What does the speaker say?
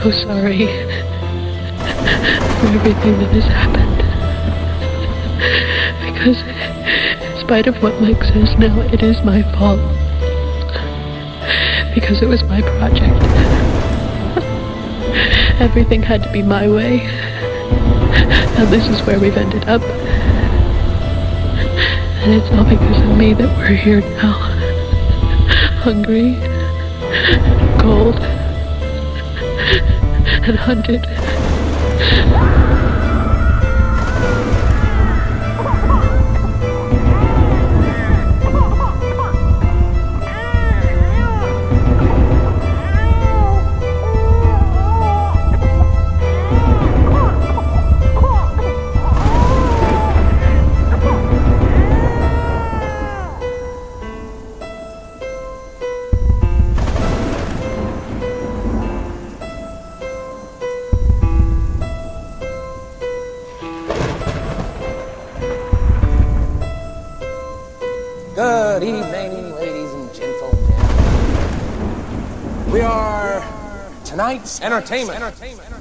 so sorry for everything that has happened. Because in spite of what Mike says now, it is my fault. Because it was my project. Everything had to be my way. And this is where we've ended up. And it's all because of me that we're here now. Hungry, cold, and hunted. Good evening, ladies and gentlemen. We are tonight's entertainment.